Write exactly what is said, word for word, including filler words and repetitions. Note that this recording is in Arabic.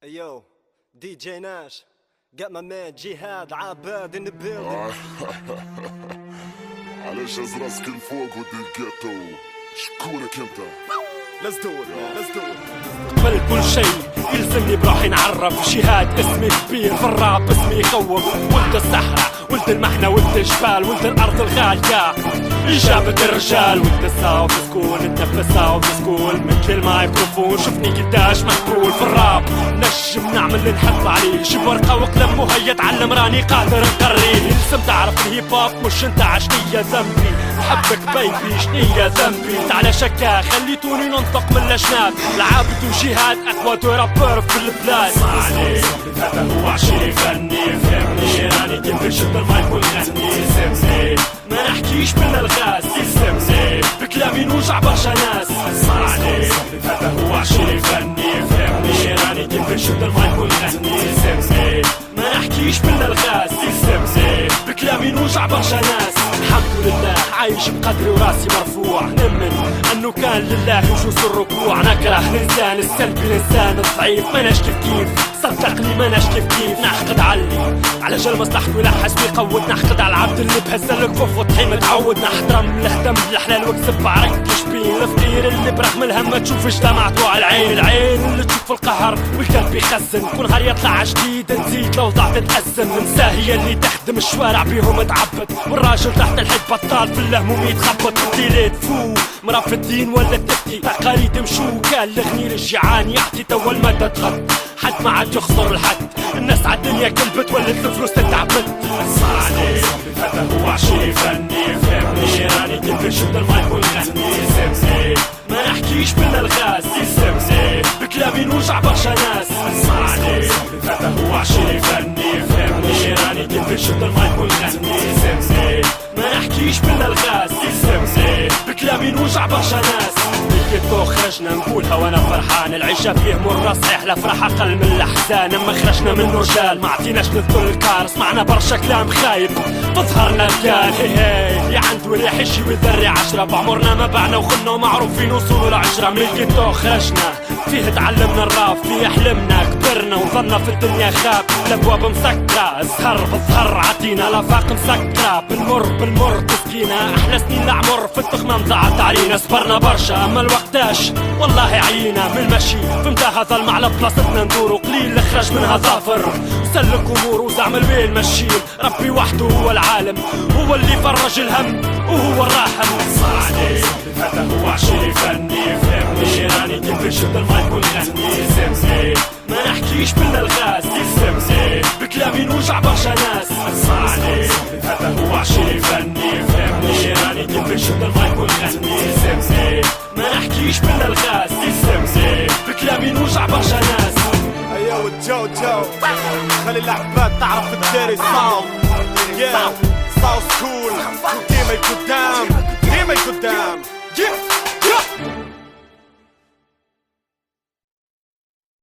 Yo, D J Nash, got my man Jihad Abad in the building. علاش هز راسك الفوق ودي الجاتو شكونك انت؟ Let's do it man, let's do it. قبل كل شي يلزمني بروحي نعرف جهاد اسمي كبير في الراب اسمي يخوف. ولد الصحراء ولد المحنة ولد الجبال ولد الارض الغالية إجابة الرجال. ولد الساوند سكول نتنفس ساوند سكول مثل المايكروفون شوفني قداش محكول في الراب. نجم نعمل اللي نحب عليه جيب ورقة وقلم وهيا تعلم راني قادر نقريه. لازم تعرف الهيب هوب مش انت عشنية ذنبي نحبك بيبي شنية ذنبي. تعال شكا خليتوني ننطق من الأجناب العابد وجهاد أقوى دو رابر في البلاد. اسمعني هذا هو عشي فني فهمني راني كيف نشد المايك ونغني. سمني ما نحكيش بالالغاز يلزمني بكلامي نوجع برشا ناس. اسمعني هذا هو عشي فني فهمني راني كيف نشد المايك ونغني. سمني ما نحكيش بالالغاز يلزمني بكلامي نوجع برشا ناس. الحمد لله عايش بقدري وراسي مرفوع نؤمن انه كان لله يجوز الركوع. نكره الانسان السلبي الانسان الضعيف ماناش كيف كيف صدقني ماناش كيف كيف. نحقد علي على جال مصلحته يلحس ويقود. نحقد على العبد اللي بهز الكفوف وطحي متعود. نحترم الهدم بالحلال واكسب بعرق شبين. الفقير اللي برغم الهم ما تشوفش دمعته على العين. العين اللي تشوف القهر والقلب يخزن. كون نهار يطلع جديد نزيد لو ضعت تتأزم. النساء هي اللي تخدم الشوارع بيهم تعبد. والراجل تحت الحيط بطال في الهموم يتخبط. الليلة تفو مرا في الدين ولا تفتي تقاليد مشو. كان الغني للجيعان يعطي توا المدى تغط. حد ما عاد يخسر الحد الناس عالدنيا كلبت ولت الفلوس تتعبد. اسمعني هذا هو عشي فني فهمني راني كيف نشد المايك ونغني. سمسي ما نحكيش بالالغاز يلزمني بكلامي نوجع برشا ناس. اسمعني هذا هو عشي فني فهمني راني كيف نشد المايك ونغني. سمسي ما نحكيش بالالغاز يلزمني بكلامي نوجع برشا ناس. تو خرجنا نقولها وانا فرحان. العيشة فيه مرة صحيح الافراح اقل من الاحزان. اما خرجنا منه رجال ما عطيناش للكل الكار. سمعنا برشا كلام خايب تظهرنا رجال. هي هي اللي عنده ريح يجي ويذري عشرة. بعمرنا ما بعنا وخلنا ومعروفين وصولوا العشرة. من الجيتو خرجنا فيه تعلمنا الراب فيه حلمنا كبرنا وظلنا في الدنيا خاب. الابواب مسكرة الزهر بالزهر عطينا الافاق مسكرة. بالمر بالمر تسقينا احلى سنين العمر في التخمة مضاعت علينا. صبرنا برشا اما الوقتاش والله عيينا من المشي فهمتها ظلم على بلاصتنا ندورو. قليل اللي خرج منها ظافر وسلك امور وزعمل وين ماشيين. ربي وحده هو العالم هو اللي فرج الهم وهو الراحم. اسمعني هذا هو عشي فني فهمني راني كيف نشد المايك ونغني. سمسي ما نحكيش بالالغاز يلزمني بكلامي نوجع برشا ناس. اسمعني هذا هو عشي فني فهمني راني كيف نشد المايك ونغني. سمسي ما نحكيش بالالغاز يلزمني بكلامي نوجع برشا ناس. ايو الجو جو خلي العباد تعرف الداري صاو. Yeah, صاو سكول